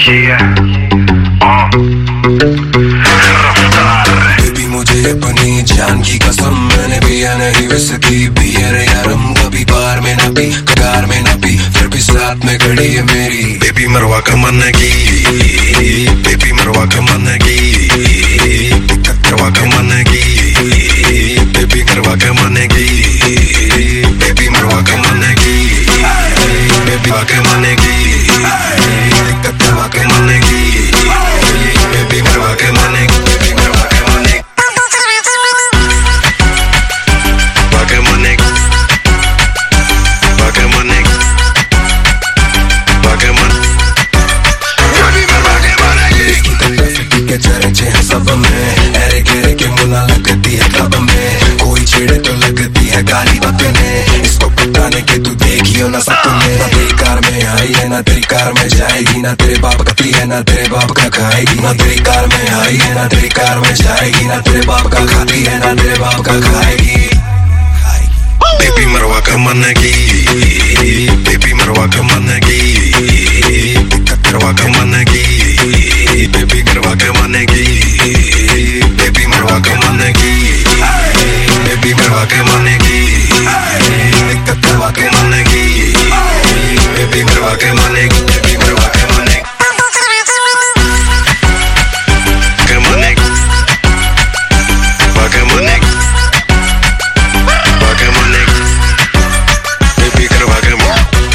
Baby मुझे अपनी जान की कसम, मैंने पिया नहीं विस्की बियर या रम, कभी बार में न पी कगार में न पी, फिर भी साथ में खड़ी है मेरी बेबी मरवा का मन की, बेबी मरवा का मन की, करवा का मन की, बेबी करवा का मन की, बेबी मरवा का मन की, बेबी वा के मन की, करवा के मन की, बेबी मरवा के मन की, बेबी मरवा के मन की, वा के मन की, वा के मन की, वा के मन, बेबी मरवा के मन की। इसकी तरफ के चर्चे हैं सब में, अरे गिरे के मुला लगती है तब में, कोई छेड़े तो लगती है गाली बकने, इसको बताने के तू देखियो ना सपने, ना तेरी कार में आई है ना तेरी कार में जाएगी, ना तेरे बाप का पी है ना तेरे बाप का खाएगी, ना तेरी कार में आई है ना तेरी कार में जाएगी, ना तेरे बाप का खाती है ना तेरे बाप का खाएगी। बेबी मरवा का मन की, बेबी मरवा का मन की, करवा का मन की, बेबी करवा के मन की, बेबी मरवा के मन की, बेबी मरवा के मन की, करवा के मन की, बेबी मरवा के मन की, बेबी मरवा के मन की, के मन की, के मन की, के मन की, बेबी करवा के मन।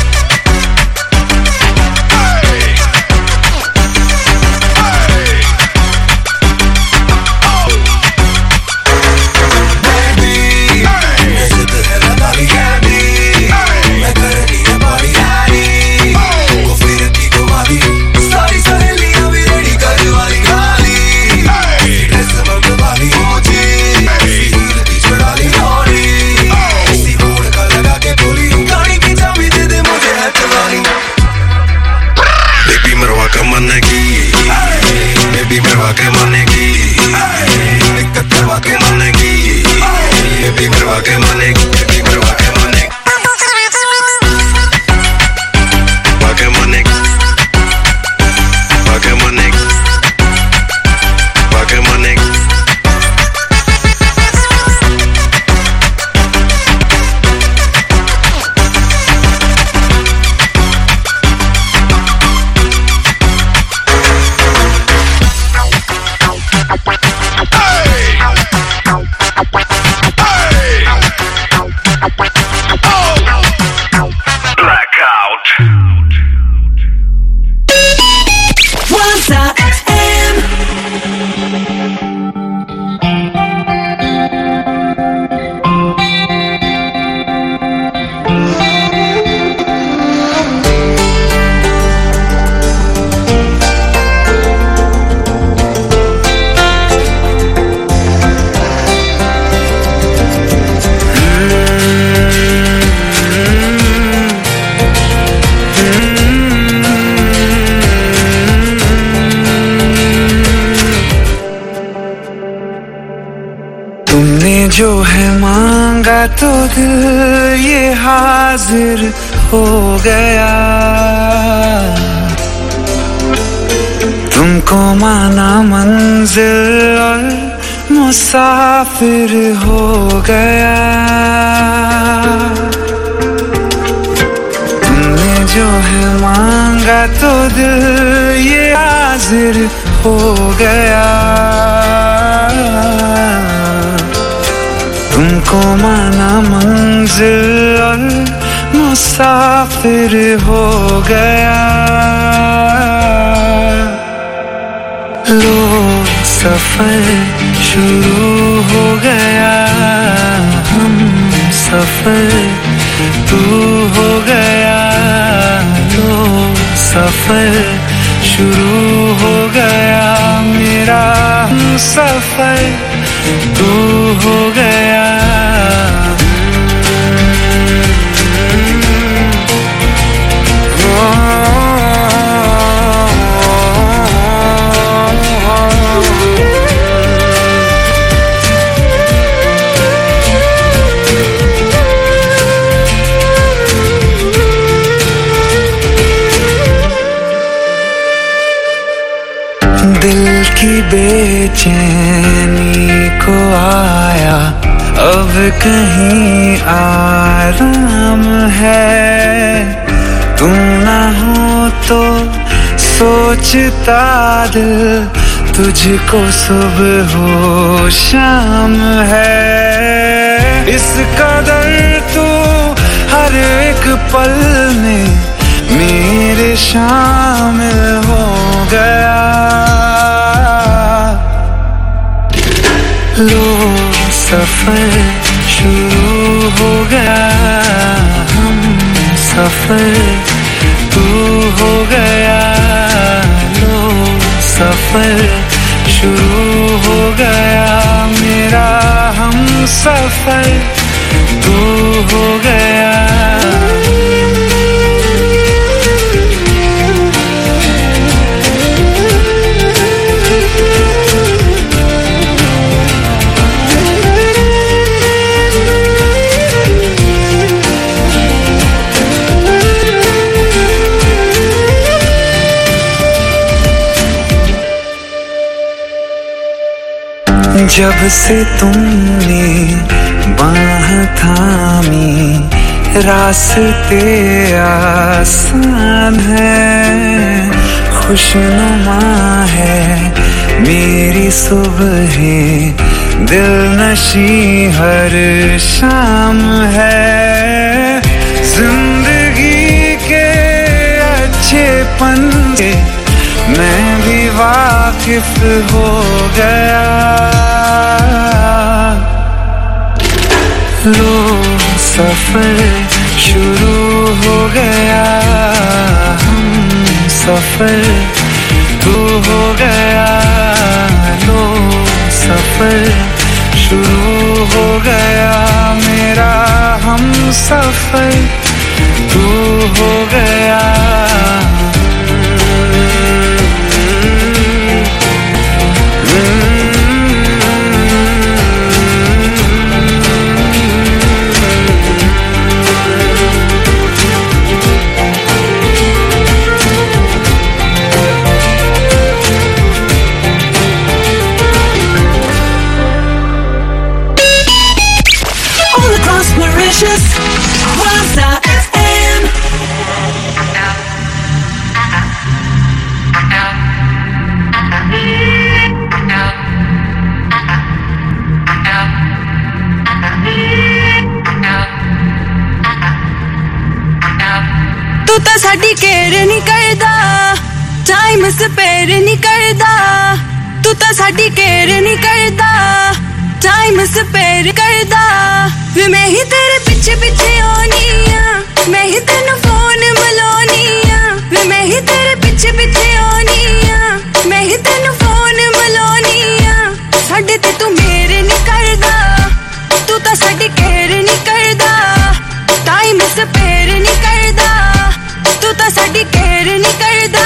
जो है मांगा तो दिल ये हाजिर हो गया, तुमको माना मंजिल और मुसाफिर हो गया, तुमने जो है मांगा तो दिल ये हाजिर हो गया, तुमको माना मंजिल और मुसाफिर हो गया, लो सफर शुरू हो गया, हम सफर तू हो गया, लो सफर शुरू हो गया, मेरा सफर तू हो गया। कहीं आराम है, तुम ना हो तो सोचता दिल तुझको सुबह हो शाम है। इस कदर तू हर एक पल में मेरे शामिल हो गया। लो सफर शुरू हो गया, हम सफर तू हो गया। लो सफर शुरू हो गया, मेरा हम सफर तू हो गया। जब से तुमने बाह थामी रास्ते आसान है, खुशनुमा है मेरी सुबहें, दिलनशी हर शाम है। जिंदगी के अच्छेपन से मैं भी वाकिफ हो गया। लो सफर शुरू हो गया, हम सफर तू हो गया। लो सफर शुरू हो गया, मेरा हम सफर तू हो गया। साडी केयर नहीं करदा, टाइम स्पेयर नहीं करदा। तू तो साडी केयर नहीं करदा, टाइम स्पेयर करदा। वे मैं ही तेरे पीछे पीछे आनी आ, मैं ही तेनू फोन मिलानी आ। वे मैं ही तेरे पीछे पीछे आनी आ, मैं ही तेनू फोन मिलानी आ। साडे ते तू मेरे नहीं करदा, तू तो साडी केयर नहीं करदा, टाइम स्पेयर नहीं करदा। तू तो साडी केयर नहीं करदा।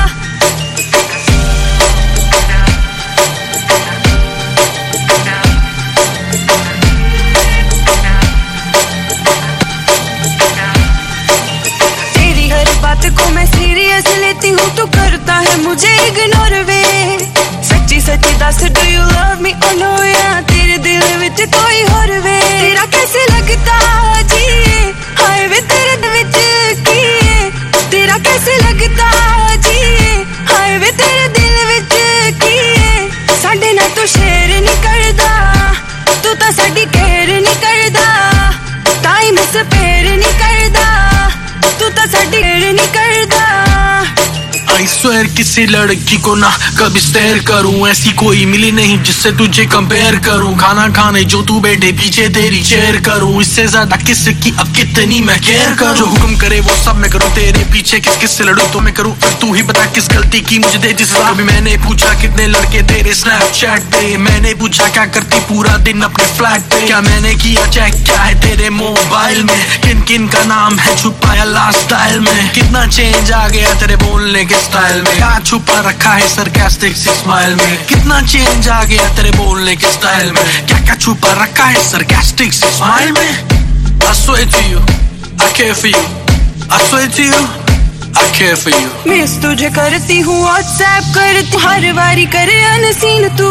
तेरी हर बात को मैं सीरियस लेती हूँ, तू करता है मुझे इग्नोर वे। सच्ची सच्ची दस डू यू लव मी और नो, या तेरे दिल विच कोई और वे। तेरा कैसे लगता जी हाय वे तेरे दिल विच की, तेरा कैसे लगता जी हाय वे तेरे दिल विच की। साडे नाल तू शेयर नहीं करदा, तू तो साडी केयर नहीं करदा, टाइम स्पेयर नहीं करदा। तू तो साडी केयर नहीं करदा। I swear किसी लड़की को ना कभी स्टेयर करूं, ऐसी कोई मिली नहीं जिससे तुझे कंपेयर करूं। खाना खाने जो तू बैठे पीछे तेरी चेयर करूं, इससे ज्यादा किसकी अब कितनी मैं केयर करूं। जो हुक्म करे वो सब मैं करूं, तेरे पीछे किस किस से लड़ूं तो मैं करूं। फिर तू ही बता किस गलती की मुझे दे जिस हिसाब। कभी मैंने पूछा कितने लड़के तेरे स्नैपचैट पे, मैंने पूछा क्या करती पूरा दिन अपने फ्लैट पे। क्या मैंने किया चेक क्या है तेरे मोबाइल में, किन किन का नाम है छुपाया लास्ट स्टाइल में। कितना चेंज आ गया तेरे बोलने के स्टाइल में, क्या छुपा रखा है सरकास्टिक सी स्माइल में। कितना चेंज आ गया तेरे बोलने के स्टाइल में, क्या क्या छुपा रखा है सरकास्टिक सी स्माइल में। I swear to you, I care for you. I swear to you, I care for you. Miss तुझे करती हूँ व्हाट्सएप करती हर बारी करे अनसीन तू।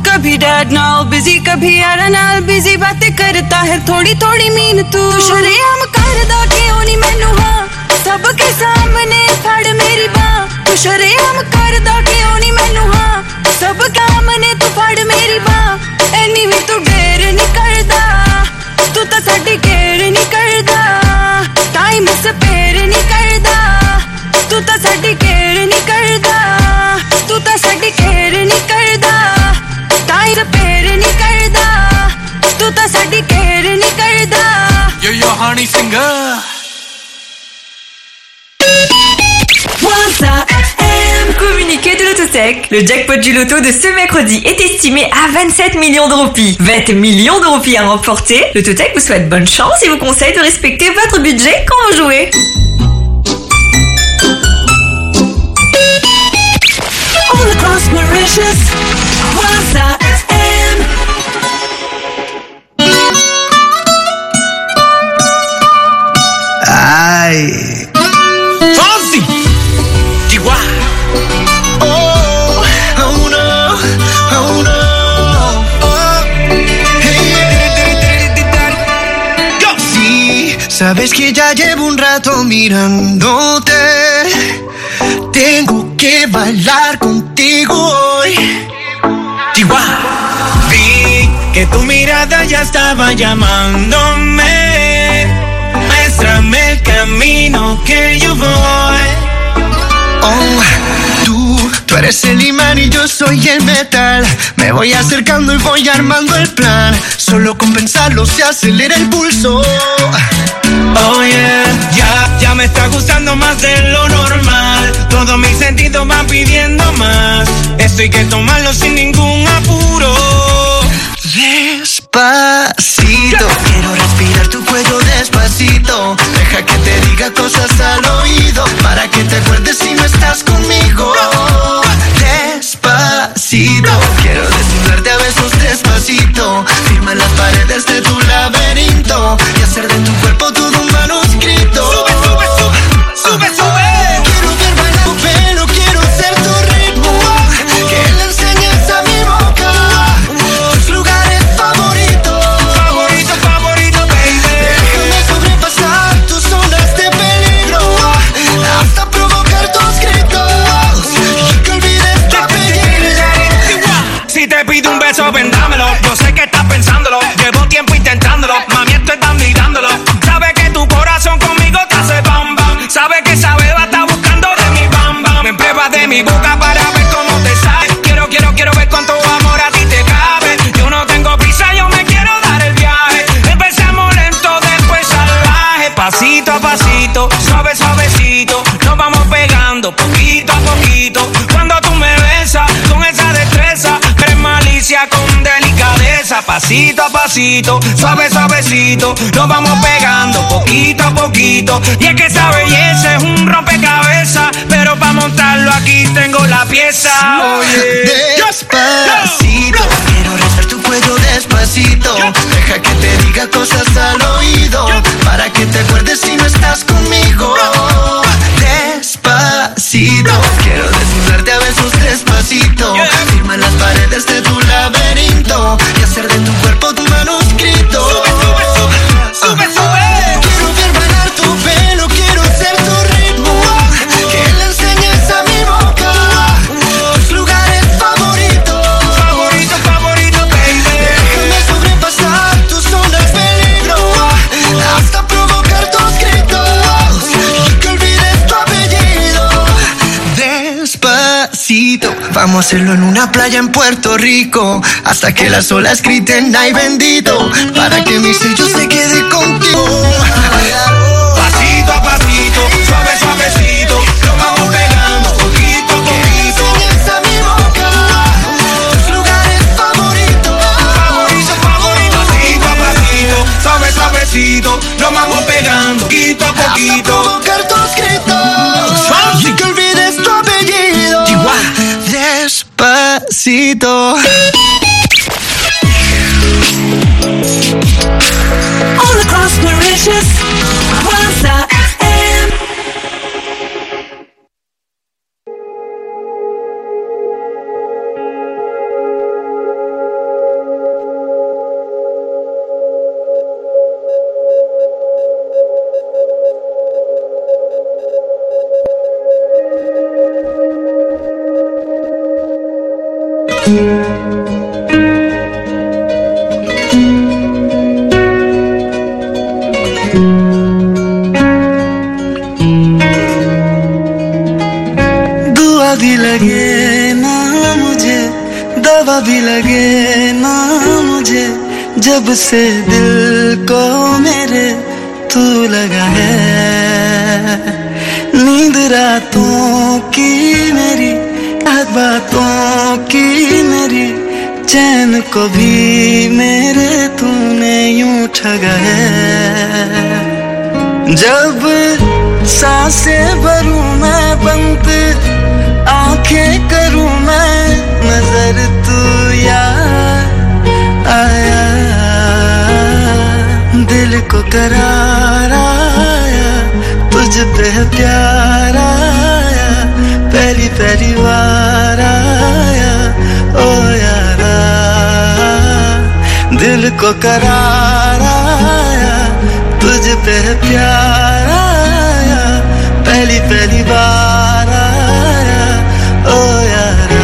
कभी डैड नाल बिजी कभी यारा नाल बिजी बातें करता है थोड़ी थोड़ी मीन तू शरेआम करदा क्यों नहीं मैनू हाँ सबके सामने फड़ मेरी बाँ तू शरेआम करदा क्यों नहीं मैनू हाँ सबके सामने तू फड़ मेरी बाँ एनी भी तू ढेर नहीं करदा तू तो साडी केयर नहीं करदा टाइम स्पेयर नहीं करदा तू तो साडी केयर नहीं करदा तू तो साडी केयर नहीं करदा टाइम स्पेयर नहीं करदा तू तो साडी केयर नहीं करदा Yo honey singer Communiqué de l'Autotech. Le jackpot du loto de ce mercredi est estimé à 27 millions de roupies. 20 millions de roupies à remporter. L'Autotech vous souhaite bonne chance et vous conseille de respecter votre budget quand vous jouez. All across Mauritius, Waza FM. Ay. Fonsi Chihuahua Sabes que ya llevo un rato mirándote. Tengo que bailar contigo hoy. Chihuahua Vi que tu mirada ya estaba llamándome. Muéstrame el camino que yo voy. Oh, tú eres el imán y yo soy el metal. Me voy acercando y voy armando el plan. Solo con pensarlo se acelera el pulso. Oh yeah, ya me está gustando más de lo normal. Todos mis sentidos van pidiendo más. Esto hay que tomarlo sin ningún apuro. Despacito, quiero respirar tu cuello despacito. Deja que te diga cosas al oído, para que te acuerdes si no estás conmigo. Despacito, quiero desnudarte a besos despacito. Firma las paredes de tu laberinto y hacer de tu cuerpo todo un manuscrito. Sube, sube, sube, sube, sube. Quiero ver bailar tu pelo, quiero ser tu ritmo. Que le enseñes a mi boca tus lugares favoritos. Favorito, favorito, baby. Déjame sobrepasar tus zonas de peligro hasta provocar tus gritos y que olvides tu apellido. Si te pido un beso, ven dámelo. Yo sé que estás pensándolo. Llevo tiempo intentándolo. Mami, esto es dando y dándolo. Sabes que tu corazón conmigo te hace bam bam. Sabes que esa beba está buscando de mi bam bam. Me pruebas de mi boca para ver cómo te sale. Quiero ver cuánto amor a ti te cabe. Yo no tengo prisa, yo me quiero dar el viaje. Empezamos lento, después salvaje. Pasito a pasito, suave suavecito. Nos vamos pegando poquito a poquito. Cuando tú me besas con esa destreza, crees malicia con delicadeza. Pasito a pasito, suave suavecito. Nos vamos pegando poquito a poquito. Y es que esa belleza es un rompecabezas, pero para montarlo aquí tengo la pieza. Oye, Despacito, quiero rozar tu cuello despacito. Deja que te diga cosas al oído, para que te acuerdes si no estás conmigo. Despacito, quiero desnudarte a besos despacito. Firma las paredes de tu laberinto y hacer de tu cuerpo tu manuscrito. sube, sube, sube, sube, sube. Quiero ver bailar tu pelo, quiero ser tu ritmo. Que le enseñes a mi boca tus lugares favoritos. Favorito, favorito, baby. Déjame sobrepasar tus zonas de peligro hasta provocar tus gritos y que olvides tu apellido. Despacito, vamos a hacerlo en una playa en Puerto Rico hasta que las olas griten ay bendito, para que mi sello se quede contigo. Pasito a pasito, suave suavecito. Nos vamos pegando poquito a poquito. Enseñas a mi boca tus lugares favoritos. Favorito, favorito. Pasito a pasito, suave suavecito. Nos vamos pegando poquito a Hasta poquito. provocar tus gritos y que olvides tu apellido. Despacito. All across Mauritius, Waza FM. भी लगे ना मुझे, दवा भी लगे ना मुझे, जब से दिल को मेरे तू लगा है। नींद रातों की मेरी, बातों की मेरी, चैन को भी मेरे तूने यूं ठगा है। जब सांसें भरूं मैं बंद, आंखें करूं मैं नजर, तू यार आया, दिल को करार आया, तुझ पे प्यार आया, पहली पहली बार आया ओ यारा। दिल को करार आया, तुझ पे प्यार आया, पहली पहली बार आया ओ यारा।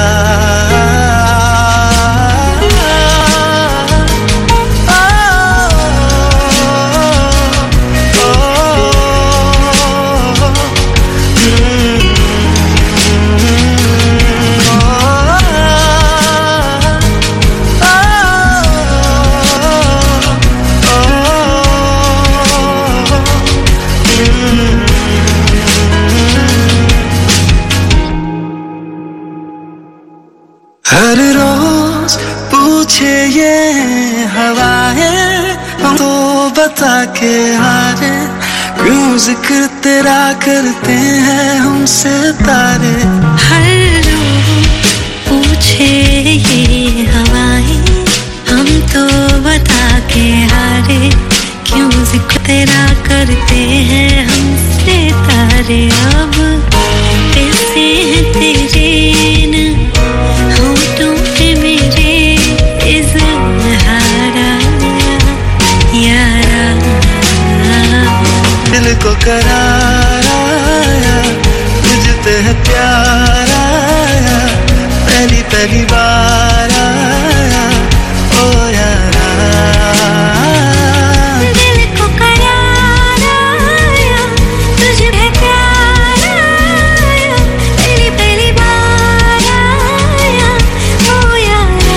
हर रोज पूछे ये हवाएं, हम तो बता के हारे, क्यों जिक्र तेरा करते हैं हमसे तारे। हर रोज पूछे ये हवाएं, हम तो बता के हारे, क्यों जिक्र तेरा करते हैं हमसे तारे। अब कैसे हैं तेरे होठों पे मेरे इज़हारा यारा। दिल को करार आया, तुझ पे है प्यार आया, पहली पहली बार आया ओ यारा। दिल को करार आया, तुझ पे प्यार आया, पहली पहली बार आया ओ यारा।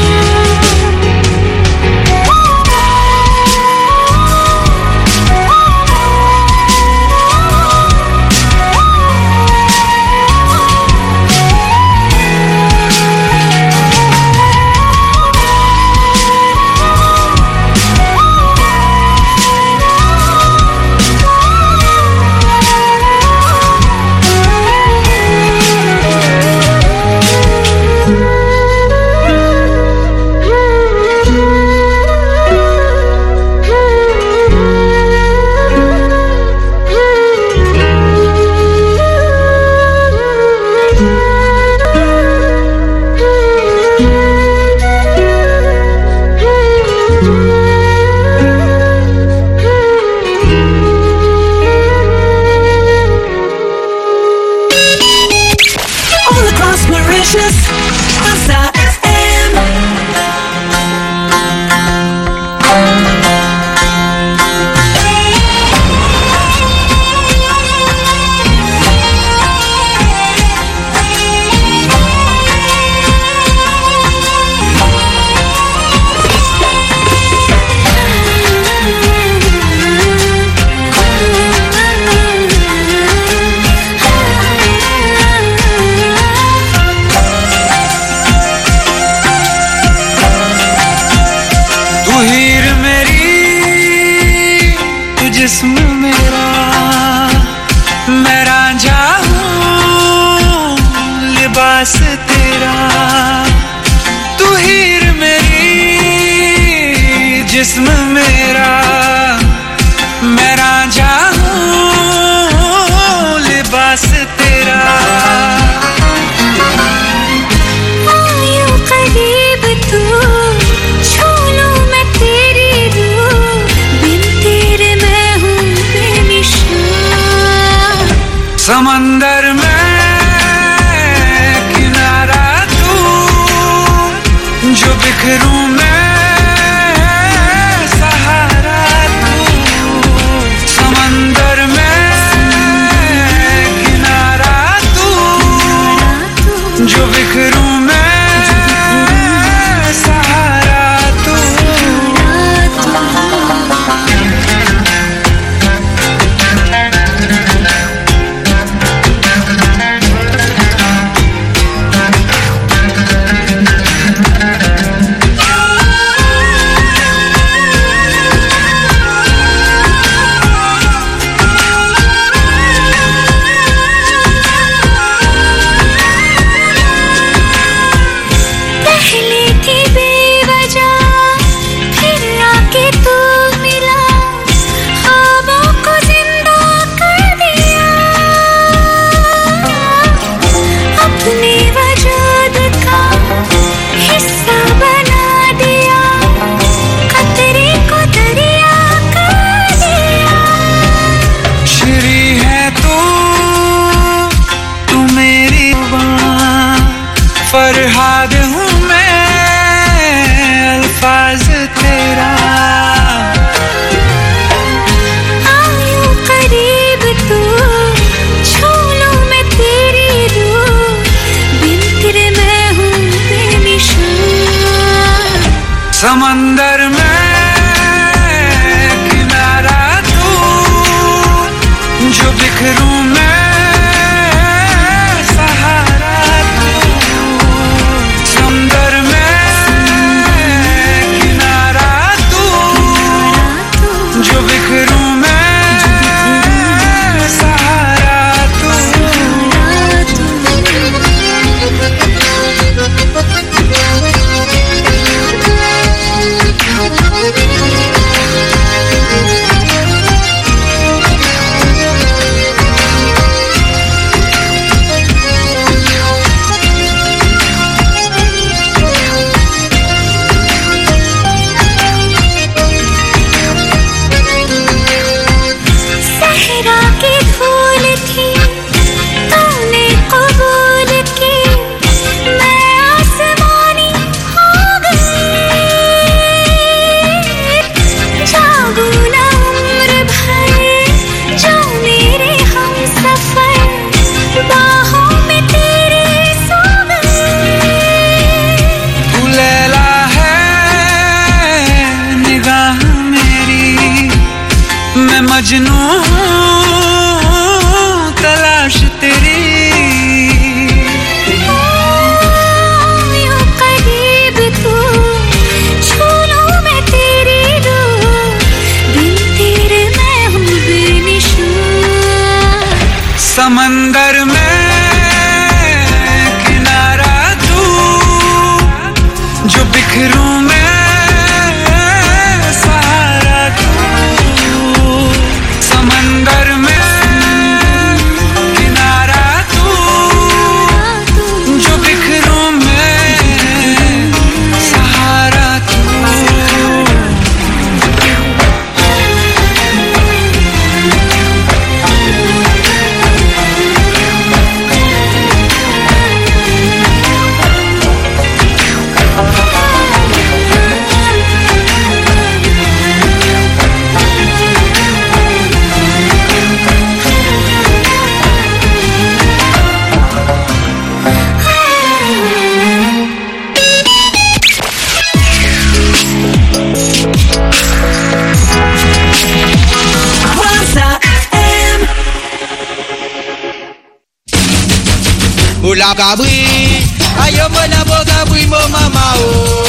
जिस्म मेरा, मैं रांझा हूँ लिबास तेरा। तू हीर मेरी, जिस्म मेरा, मैं रांझा हूँ लिबास तेरा। आयो करीब तू, छू लूं मैं तेरी रूह, बिन तेरे मैं हूँ बेनिशान। समंदर में किनारा तू, की धूल थी तूने कबूल की मैं आसमानी हो गई जागू ना उम्र भर जो मेरे हम सफर बाहों में तेरे सो गए तू लैला है निगाह मेरी मैं मजनू हूँ तलाश तेरी यूं करीब तू छू लूं मैं तेरी रूह बिन तेरे मैं हूँ बेनिशान समंदर में किनारा तू जो बिखरूं मैं सहारा तू समंदर में किनारा तू जो बिखरूं मैं सहारा तू Mola Gabri, ayo mola bo Gabri mo mama o.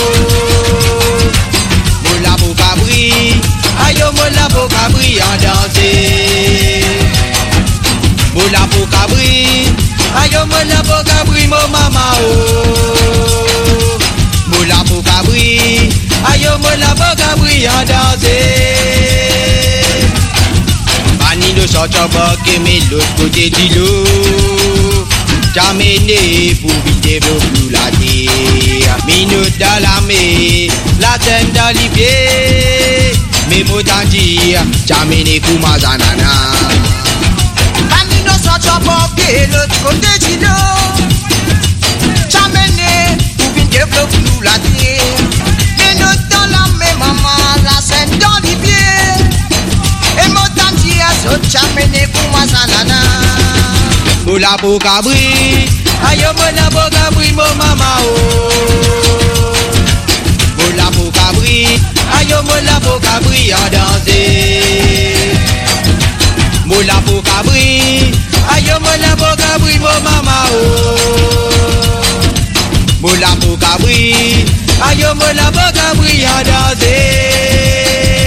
Mola bo Gabri, ayo mola bo Gabri en danser. Mola bo Gabri, ayo mola bo Gabri mo mama o. Mola bo Gabri, ayo mola bo Gabri en danser. Mani no sochoba que me l'autre côté de l'eau. J'amène pour vider vos flous la terre. Minute dans la mer, la tête dans les pieds. Mes mots t'en dire, j'amène pour ma zanana. Camino soit choqué, l'autre côté de l'eau. J'amène pour vider vos flous la terre. Minute dans la mer, maman, la tête dans les pieds. Et mots t'en dire, j'amène pour ma zanana. Mola bo Gabri, ayo mola bo Gabri mo mama o. Mola bo Gabri, ayo mola bo Gabri en danser. Mola bo Gabri, ayo mola bo Gabri mo mama o. Mola bo Gabri, ayo mola bo Gabri en danser.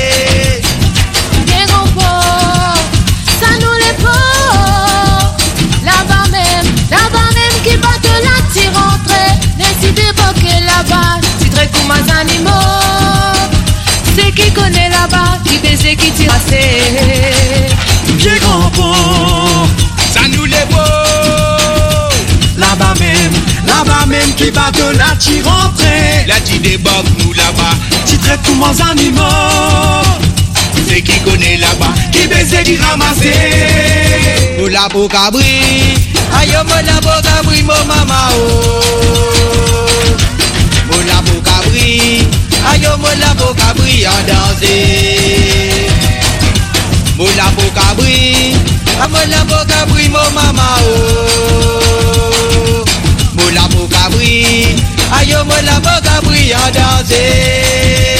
Comme animaux, c'est qui connaît là-bas, qui baiser, qui tire assez. Bien grand pont, Ça nous les beaux. là-bas même qui bateau là t'y rentrer. Là tu débarques nous là-bas. Tu traites tous mes animaux. C'est qui connaît là-bas. Qui baiser, qui ramasser. Mola bo Gabri, ayo mola bo Gabri mo mama o. Mola bo Gabri, ayo mola bo Gabri en danser. Mola bo Gabri, mola bo Gabri mo mama o. Mola bo Gabri, ayo mola bo Gabri en danser.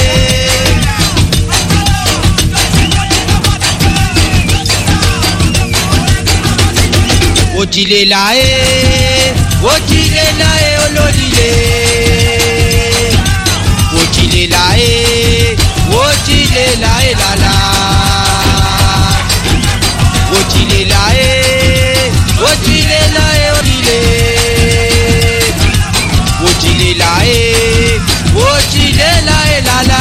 Otile la e, otile la e, ololile. Otile la e, otile la e la la. Otile la e, otile la e, olile. Otile la e, otile la e la la.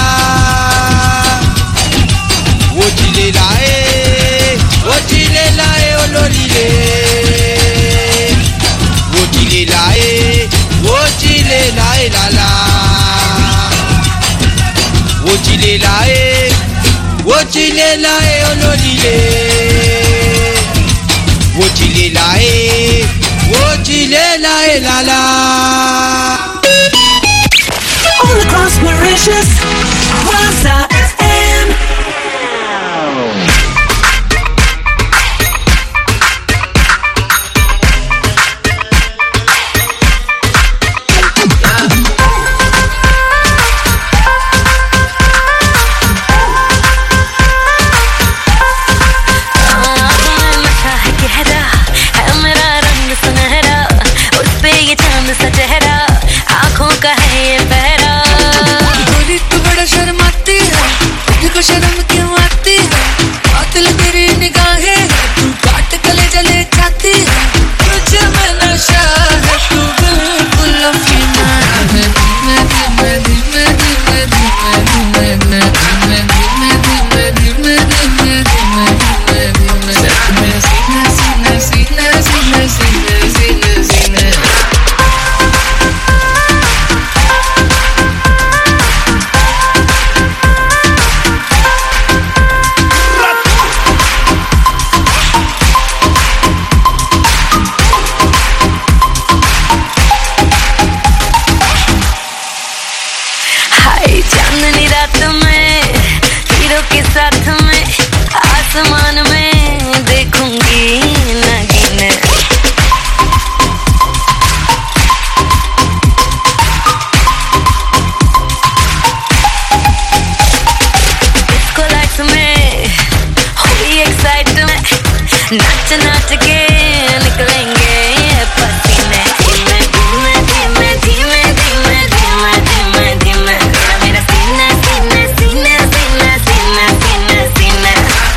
Otile la e, otile la e, ololile. Otile la e, otile la e la la. Otile la e, ololile. la la. All across Mauritius, Waza FM. शर्म क्यों आती है कातिल तेरी निगाहें तू काट गले जले जाती है तुझे में नशा है तू बिल्कुल अफीना है धीमे धीमे धीमे धीमे धीमे धीमे धीमे धीमे धीमे धीमे धीमे सीने सीने सीने सीने सीने सीने सीने साथ में आसमान में देखूंगी नगीने डिस्को लाइट्स में हुई एक्साइटमेंट नाच नाच के निकलेंगे पसीने धीमे धीमे धीमे धीमे धीमे धीमे धीमे धीमे मेरा सीना सीने सीने सीने सीने सीने सीने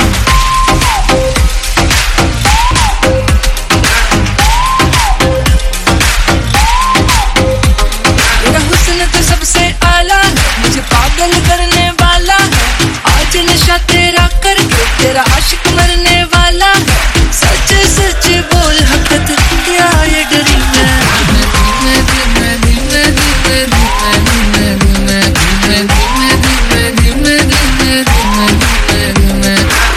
मेरा हुस्न तो सबसे आला है मुझे पागल करने वाला है आज नशा तेरा करके तेरा आशिक मरने वाला है सच सच बोल हकत क्या ये डरी मैं धीमे धीमे धीमे धीमे धीमे धीमे धीमे धीमे धीमे धीमे धीमे धीमे धीमे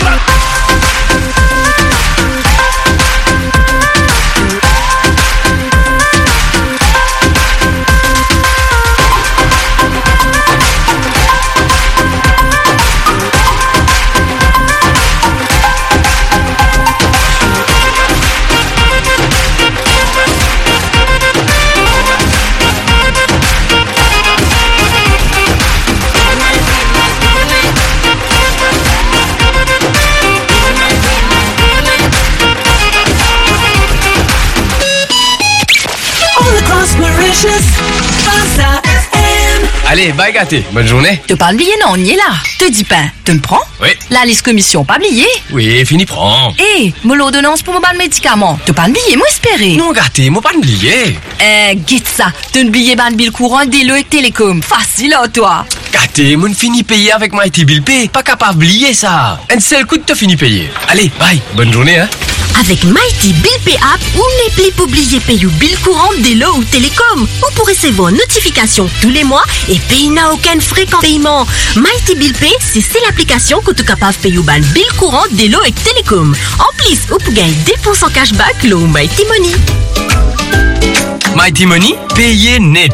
Allez, bye gâté, bonne journée. Te parle billet, non, on y est là. Te dis pas, te me prends? Oui. La liste commission, pas billet. Oui, fini prends. Moi l'ordonnance pour mon ban médicament. Te parle billet, moi espérer. Non gâté, moi pas de billet. Guide ça. Te ne billet ban bill courant dès le télécom. Facile, hein, toi. Gâté, mon fini payer avec Mighty Bill Pay. Pas capable d'oublier ça. Un seul coup de te fini payer. Allez, bye, bonne journée, hein. Avec Mighty Bill Pay App, ou n'est plus oublier payer bill courant dès le ou télécom. Ou pour recevoir notification tous les mois et payer n'a aucun frais qu'en paiement. Mighty Bill Pay, c'est l'application que tu es capable de payer ban bill courant dès le et télécom. En plus, ou pour gagner 10% cashback le Mighty Money. Mighty Money, payer net.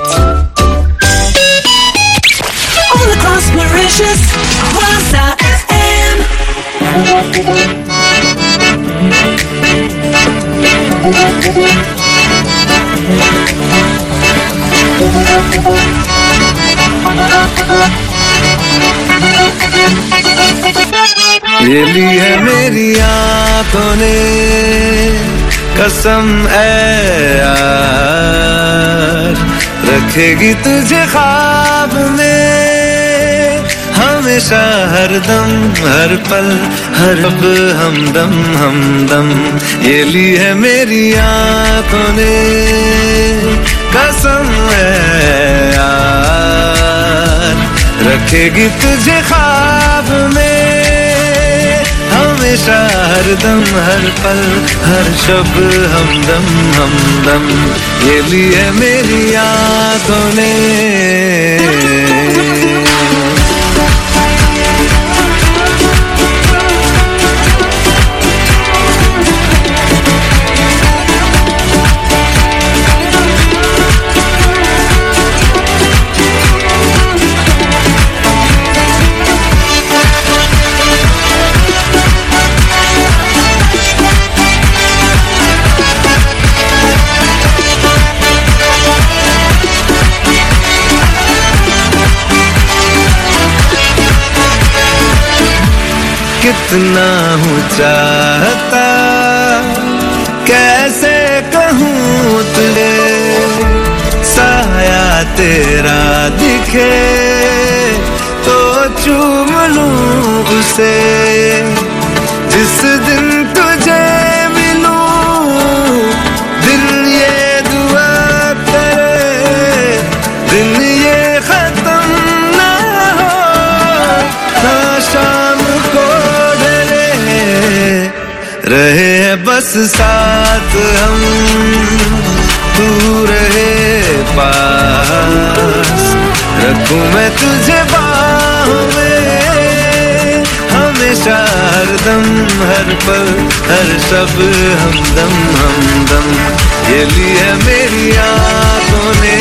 All across Mauritius, Waza FM. ये ली है मेरी आंखों ने कसम है यार, रखेगी तुझे ख्वाब में हमेशा हर दम हर पल हर अब हमदम हमदम। ये ली है मेरी आंखों ने कसम है यार, रखेगी तुझे ख्वाब में हमेशा हर दम हर पल हर शब हमदम हमदम। ये ली है मेरी आंखों ने। कितना हूँ चाहता, कैसे कहूँ तुझे, साया तेरा दिखे तो चूम लूं उसे, जिस दिन तुझे मिलूं दिल ये दुआ करे, दिन ये खत्म ना हो, ना शाम को ढले, रहे बस साथ हम, तू रहे पास, रखूं मैं तुझे बाहों में, हमेशा हरदम हर पल हर शब हमदम हमदम, ये ली है मेरी आंखों ने।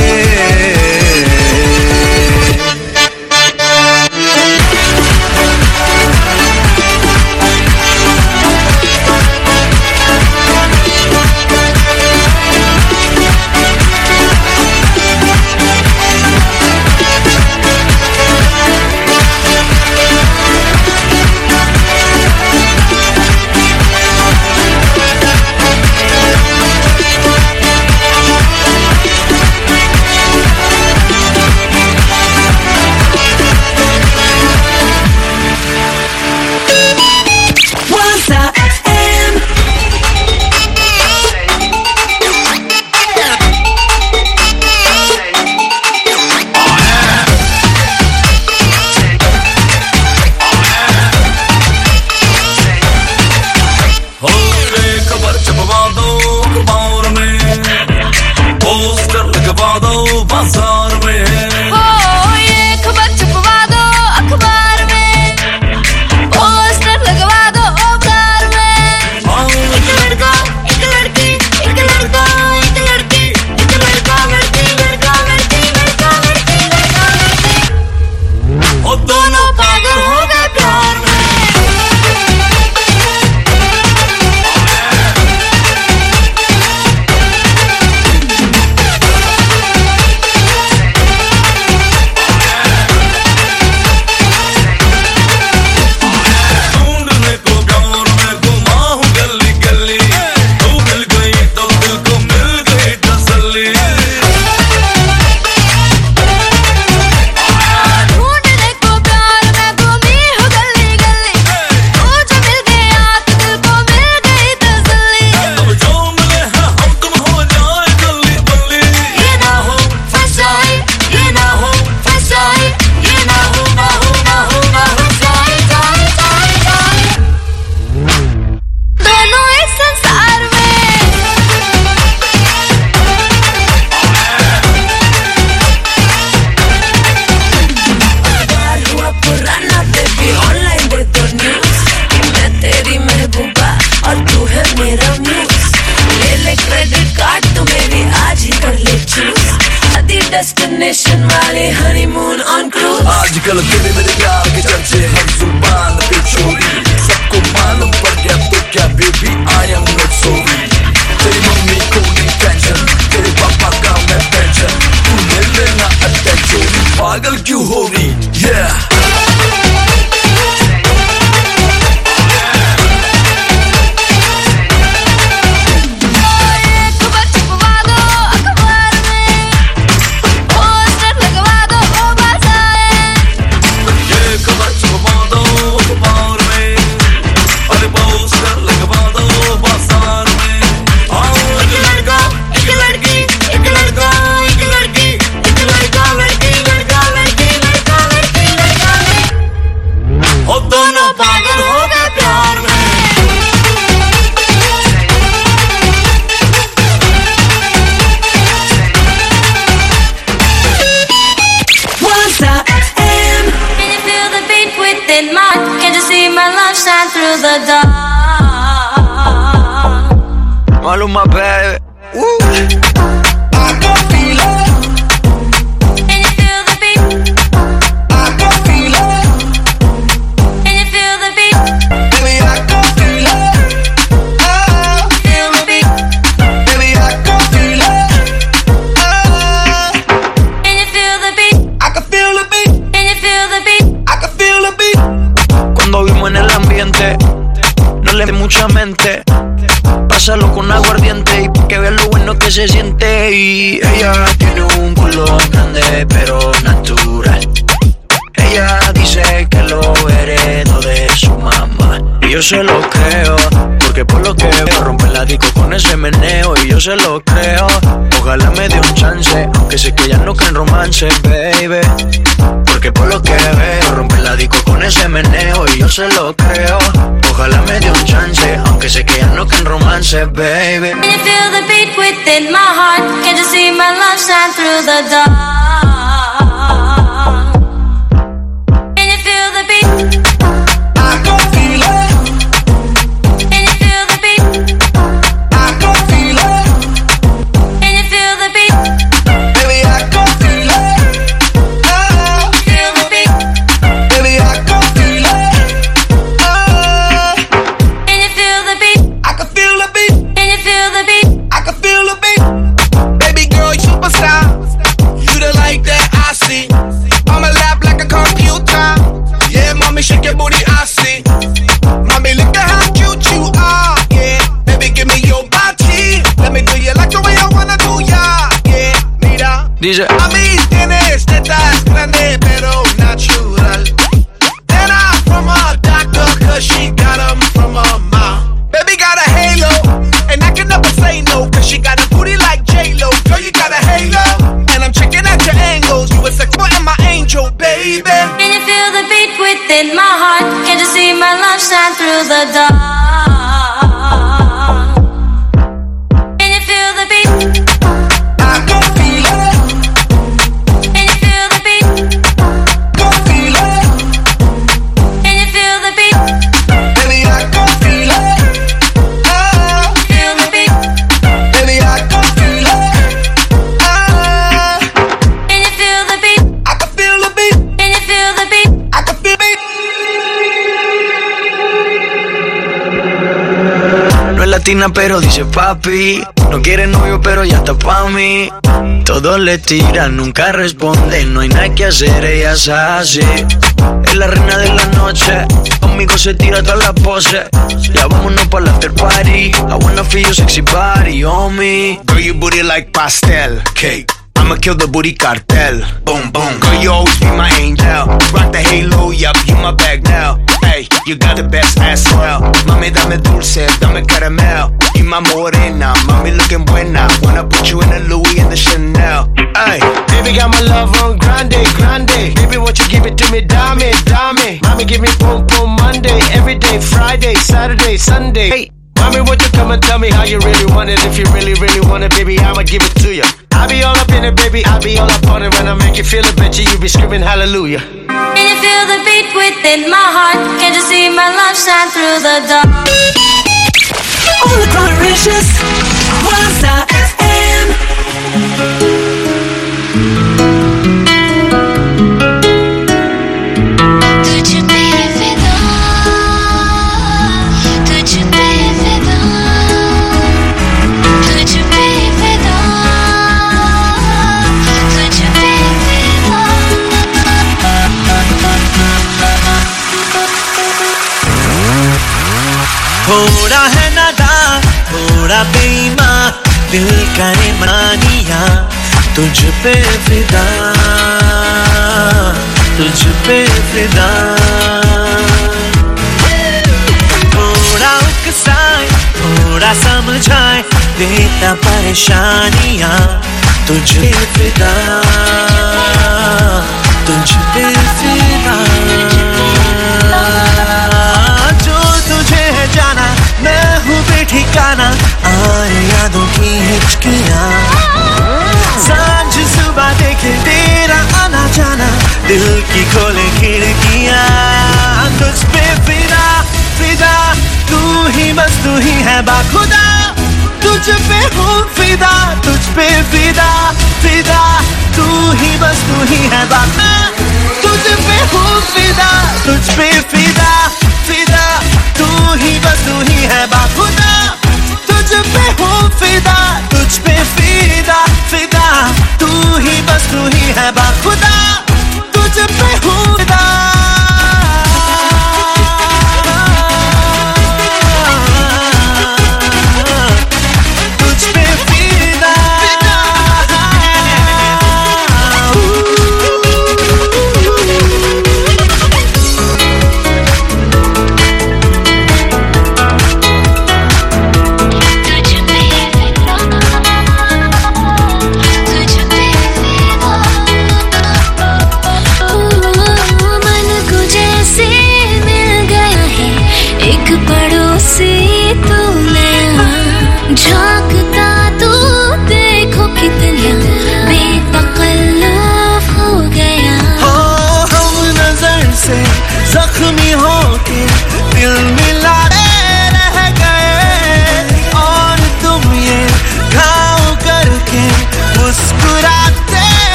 डेस्टिनेशन वाले हनीमून ऑन क्रूज। आजकल तेरे मेरे प्यार के चर्चे हर जुबान पे चोरी, सबको मालूम पड़ गया तो क्या baby I am not sorry. तेरी मम्मी को नहीं टेंशन, तेरे पापा का मैं पेंशन, तू ले लेना अटेंशन, पागल क्यों हो रही मालूम है cuando vimos en el ambiente Métele mucha mente, pásalo con aguardiente y que veas lo bueno que se siente. Y ella tiene un culo grande pero natural. Ella dice que lo heredó de su mamá y yo se lo creo, porque por lo que veo rompe la disco con ese meneo. Y yo se lo creo, ojalá me dé un chance, aunque sé que ya no creen romance, baby. Porque por lo que veo rompe la disco con ese meneo. Y yo se lo creo, ojalá me dé un chance, aunque sé que ya no creen romance, baby. Can you feel the beat within my heart? Can't you see my love shine through the dark? Shake your booty, I see. Mommy, look at how cute you are, yeah. Baby, give me your body. Let me do you like the way I wanna do ya, yeah. Mira, dice, a mí tienes tetas grandes, pero natural. Then I'm from a doctor, cause she got them from her mom. Baby got a halo, and I can never say no, cause she got a booty like J-Lo. Girl, you got a halo, and I'm checking out your angles. You a sexual and my angel, baby. Can you feel the beat within my heart? Can't you see my love shine through the dark? Can you feel the beat? I can feel it. Can you feel the beat? Can feel it. Can you feel the beat? Baby, I can feel it. Oh, feel the beat. Baby, I can feel it. Oh, can you feel the beat? I can feel the beat. Can you feel the beat? I can feel the beat. no es latina pero dice papi, no quiere novio pero ya está pa' mí. Todos le tiran, nunca responde, no hay nada que hacer, ella es así. Es la reina de la noche, conmigo se tira toda la pose. Ya vámonos pa' la after party, I wanna feel your sexy body on me. Girl, your booty like pastel cake. I'ma kill the booty cartel. Boom, boom. Girl, you always be my angel. Rock the halo, yup, you my bag now. Hey, you got the best ass smell. Mami, dame dulce, dame caramel. Y my morena, mami looking buena. Wanna put you in the Louis and the Chanel. Hey, baby got my love on grande, grande. Baby, won't you give it to me, dame, dame. Mami, give me boom, boom Monday, every day, Friday, Saturday, Sunday. Hey, mommy, won't you come and tell me how you really want it? If you really, really want it, baby, I'ma give it to you. I be all up in it, baby, I be all up on it. When I make you feel it, bet you be screaming hallelujah. Can you feel the beat within my heart? Can't you see my love shine through the dark? All the glorious Waza FM. थोड़ा है नादान, थोड़ा बेईमान, दिल करे मानिया तुझ पे फिदा, तुझ पे फिदा। थोड़ा उकसाए, थोड़ा समझाए, देता परेशानियां तुझ पे फिदा, तुझ पे फिदा। जाना मैं हूँ बेठिकाना, आए यादों की हिचकियाँ। सांझ सुबह देखे तेरा आना जाना, दिल की खोले खिड़कियाँ। तुझ पे फिदा, फिदा, तू ही बस तू ही है बाखुदा। तुझ पे हूँ फिदा, तुझ पे फिदा, फिदा, तू ही बस तू ही है बाखुदा। तुझ पे हूँ फिदा, तुझ पे फिदा, फिदा, तू ही बस तू ही है बाखुदा। तुझ पे हूँ फिदा, तुझ पे फिदा, फिदा, तू ही बस तू ही है बाखुदा। तुझ पे हूँ फिदा।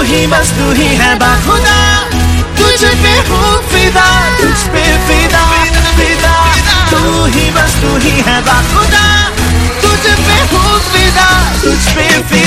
ही बस तू ही है बाखुदा, तुझ पे हूँ फिदा, तुझ पे फिदा फिदा। तू ही बस तू ही है बाखुदा, तुझ पे हूँ फिदा, तुझ पे फिदा।